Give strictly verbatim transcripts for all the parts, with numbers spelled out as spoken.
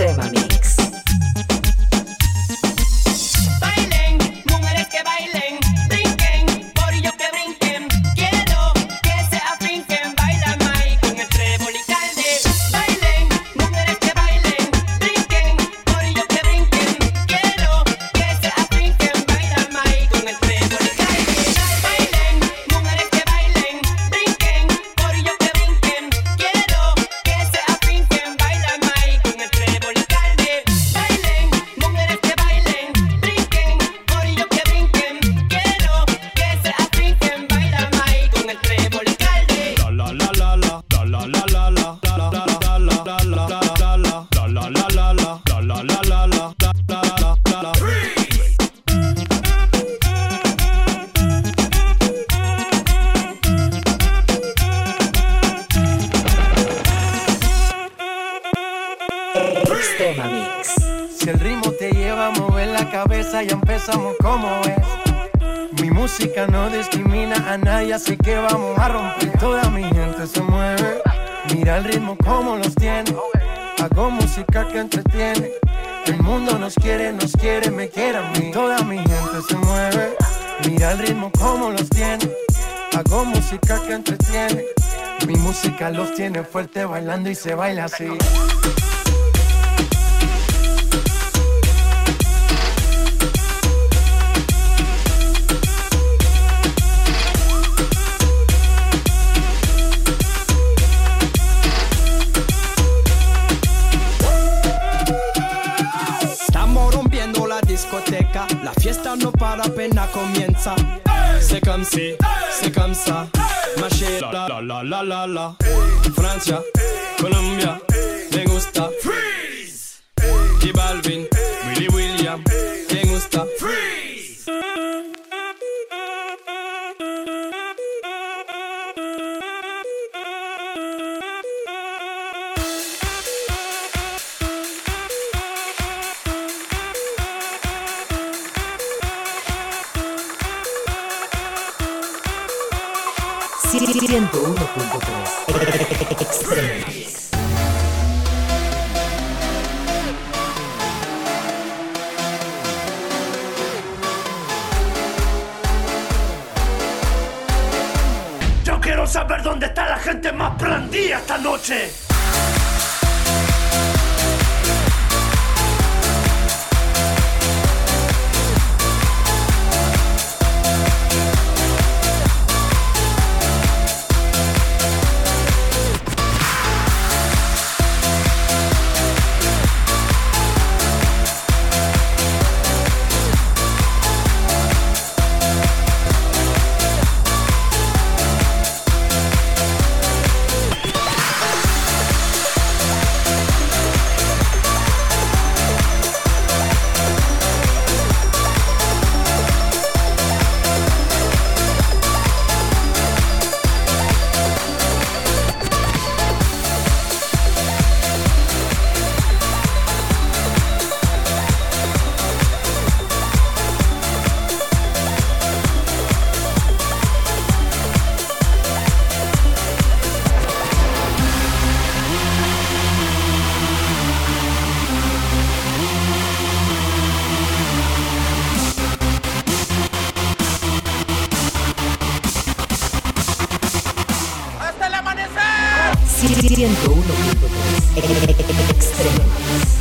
Extrema Mix. Extrema Mix. Si el ritmo te lleva a mover la cabeza, ya empezamos como es. Mi música no discrimina a nadie, así que vamos a romper. Toda mi gente se mueve, mira el ritmo como los tiene. Hago música que entretiene. El mundo nos quiere, nos quiere, me quiere a mí. Toda mi gente se mueve, mira el ritmo como los tiene. Hago música que entretiene. Mi música los tiene fuerte bailando y se baila así. La fiesta no para, apenas comienza. C'est comme si, c'est comme ça. Ma chérie, la la la la la la. Francia, Colombia, me gusta. Freeze. Y Balvin, Willy William, me gusta. Freeze. ciento uno punto tres Extrema Mix. Yo quiero saber dónde está la gente más prendida esta noche. ciento uno punto tres Extrema Mix.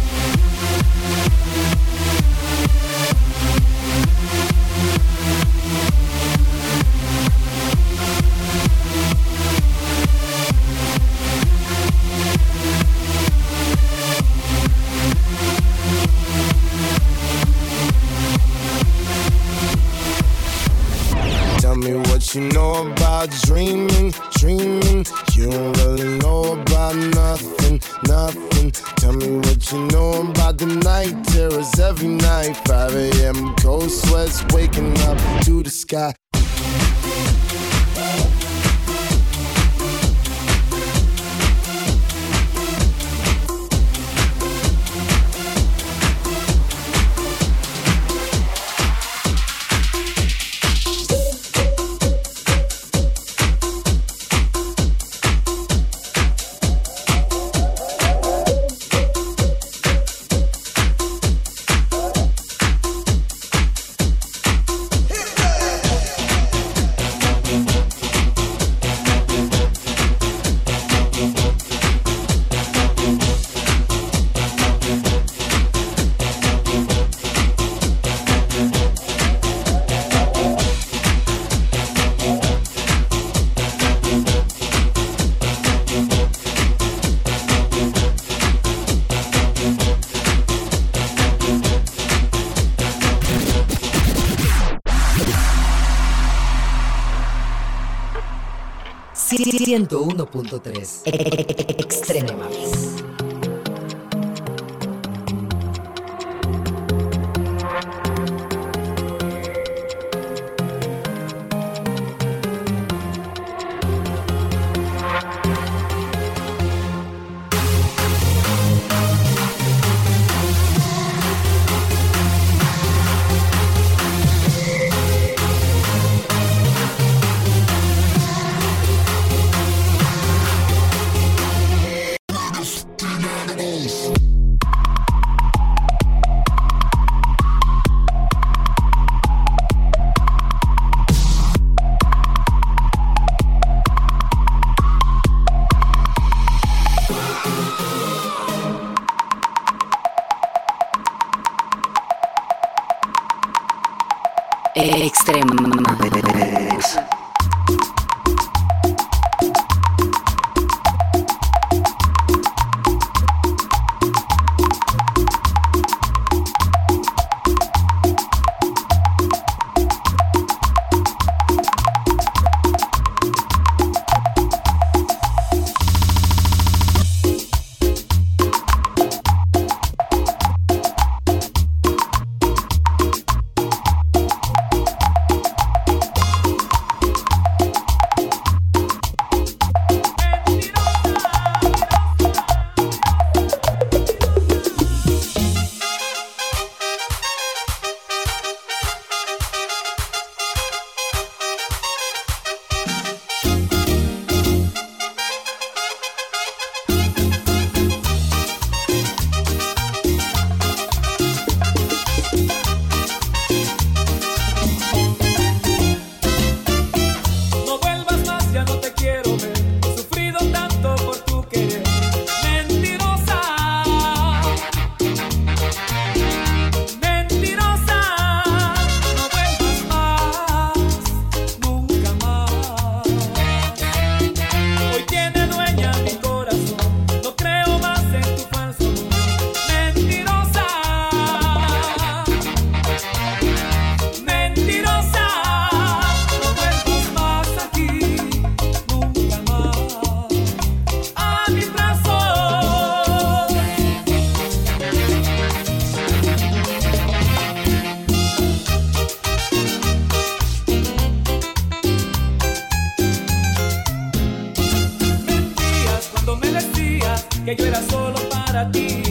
Tell me what you know about dreaming, dreaming. You don't really know about nothing, nothing. Tell me what you know about the night terrors every night. five a.m. cold sweats waking up to the sky. ciento uno punto tres. Extrema Mix. Extrema Mix. Que yo era solo para ti.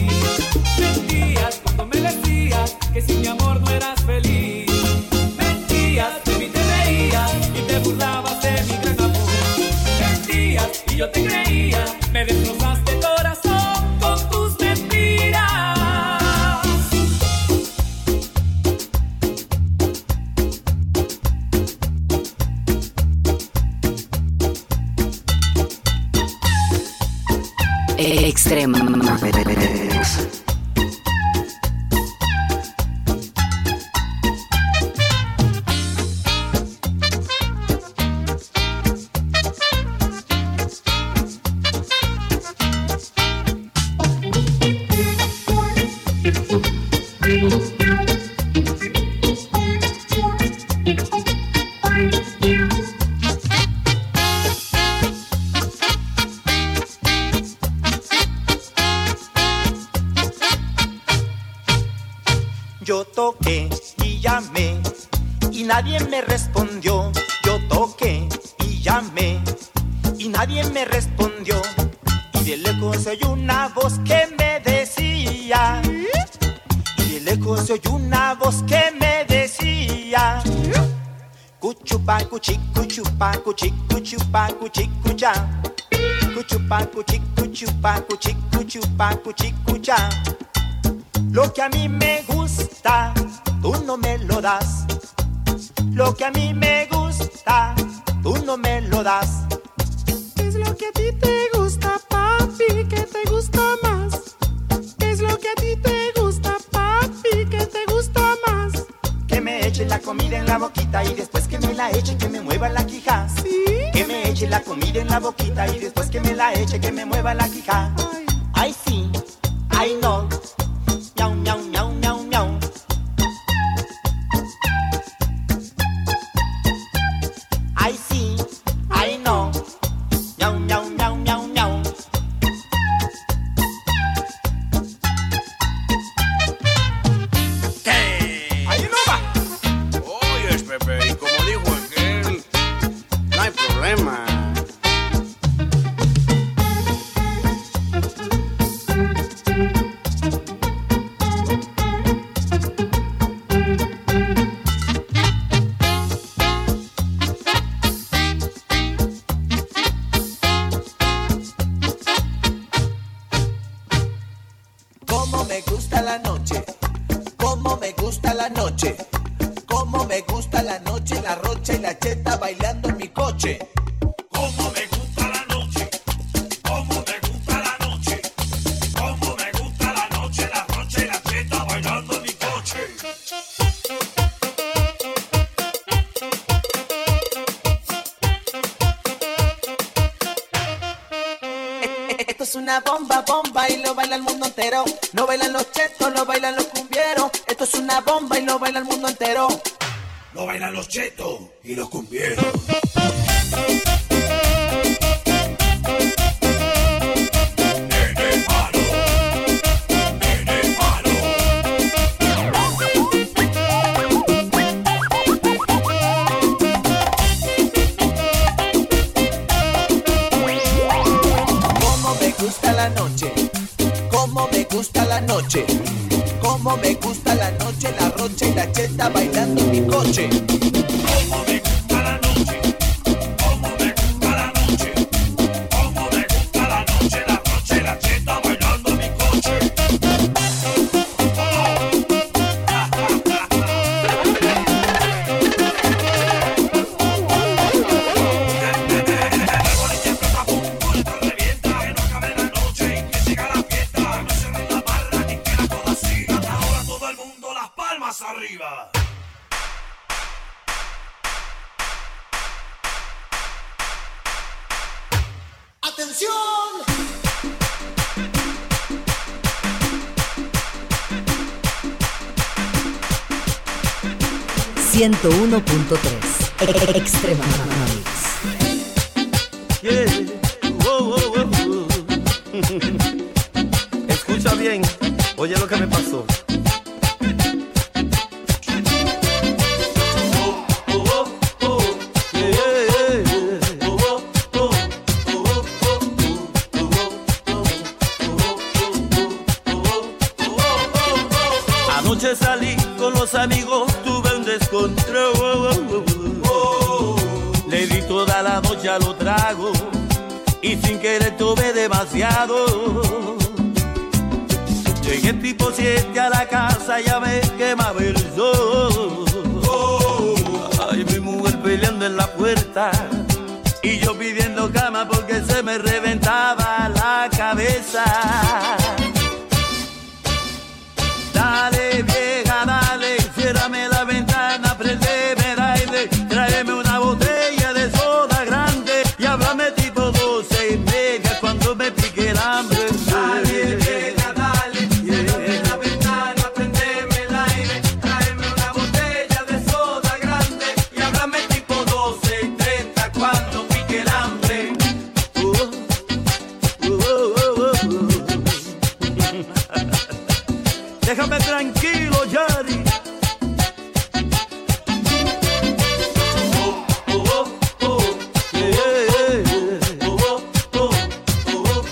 Mentías cuando me decías que sin mi amor no eras feliz. Mentías, de mí te reías y te burlabas de mi gran amor. Mentías y yo te creía, me destrozaste el corazón con tus mentiras. Extrema Mix. Yo toqué y llamé y nadie me respondió. Yo toqué y llamé y nadie me respondió. Y de lejos oí una voz que me decía. Y de lejos oí una voz que me decía. Cuchupa, cuchi, cuchupa, cuchi, cuchupa, cuchi, cucha. Cuchupa, cuchi, cuchupa, cuchi, cuchupa, cuchi, cucha. Lo que a mí me gusta, tú no me lo das. Lo que a mí me gusta, tú no me lo das. ¿Qué es lo que a ti te gusta, papi? ¿Qué te gusta más? ¿Qué es lo que a ti te gusta, papi? ¿Qué te gusta más? Que me eche la comida en la boquita y después que me la eche, que me mueva la quija. ¿Sí? Que me eche la comida en la boquita y después que me la eche, que me mueva la quija. Ay, ay sí, ay no. Miau, miau, miau, miau, miau. Ay sí, ay no. Cómo me gusta la noche, cómo me gusta la noche, cómo me gusta la noche, la rocha y la cheta bailando en mi coche. Cómo me gusta la noche, cómo me gusta la noche, cómo me gusta la noche, la rocha y la cheta bailando en mi coche. Esto es una bomba, bomba y lo baila el mundo entero. Lo bailan los chetos, lo bailan los cumbieros. Esto es una bomba y lo baila el mundo entero. Lo bailan los chetos y los cumbieros. Cómo me gusta la noche, cómo me gusta la noche, la rocha y la cheta bailando en mi coche. Cómo me gusta la noche, cómo me gusta la noche, cómo me gusta la noche, la rocha y la cheta bailando en mi coche. Arriba. ¡Atención! ciento uno punto tres Extrema Mix. Yeah. Oh, oh, oh, oh. Escucha bien, oye lo que me pasó. Anoche salí con los amigos, tuve un descontrol. Le di toda la noche a los tragos y sin querer tomé demasiado. Llegué tipo siete a la casa, ya me quemaba el sol. Ay, mi mujer peleando en la puerta y yo pidiendo cama porque se me reventaba la cabeza. Dale vieja, dale, ciérrame la ventana, prendeme el aire, tráeme una botella de soda grande y háblame tipo doce y media cuando me pique el hambre. Dale vieja, dale, ciérrame la ventana, prendeme el aire, tráeme una botella de soda grande y háblame tipo doce y treinta cuando pique el hambre. Uh, uh, uh, uh, uh. Déjame tranquilo, Yari. Oh, oh, oh, oh, yeah, yeah. Oh, oh, oh, oh, oh,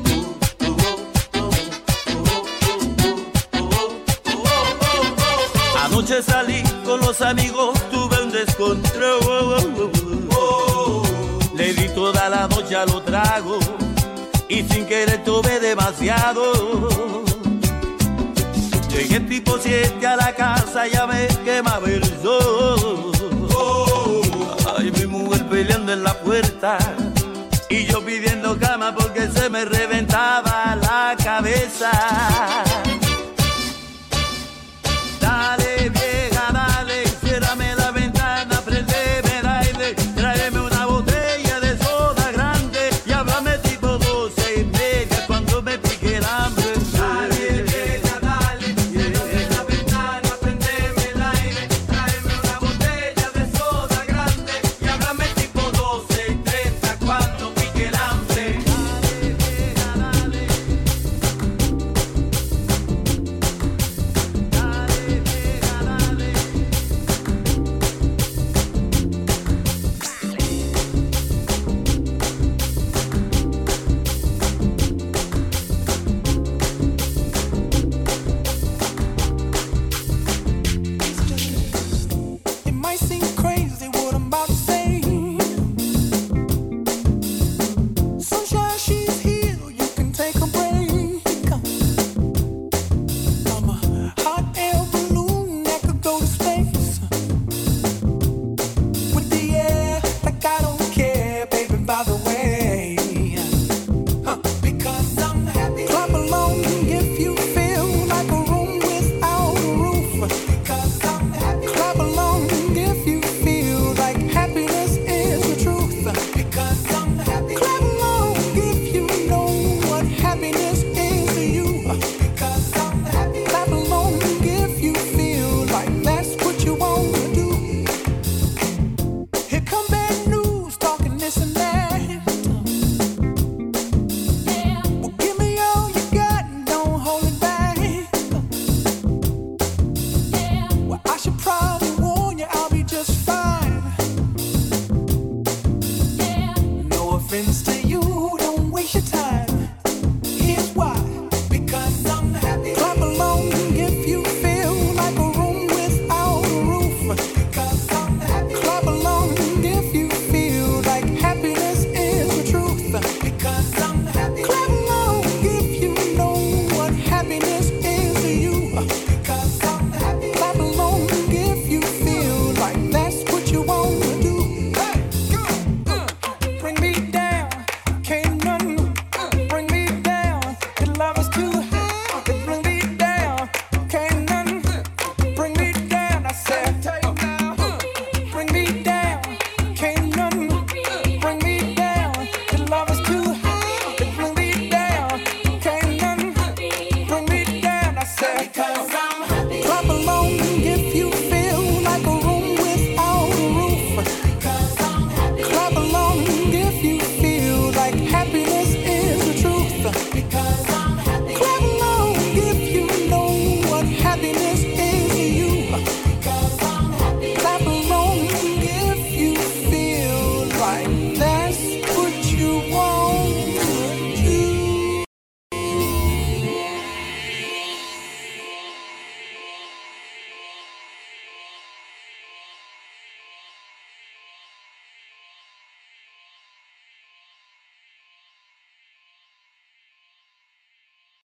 oh, oh. Anoche salí con los amigos, tuve un descontrol. Le di toda la noche a los tragos y sin querer tomé demasiado. Llegué tipo siete a la casa, ya me quemaba el sol. Ay, mi mujer peleando en la puerta y yo pidiendo cama porque se me reventaba la cabeza.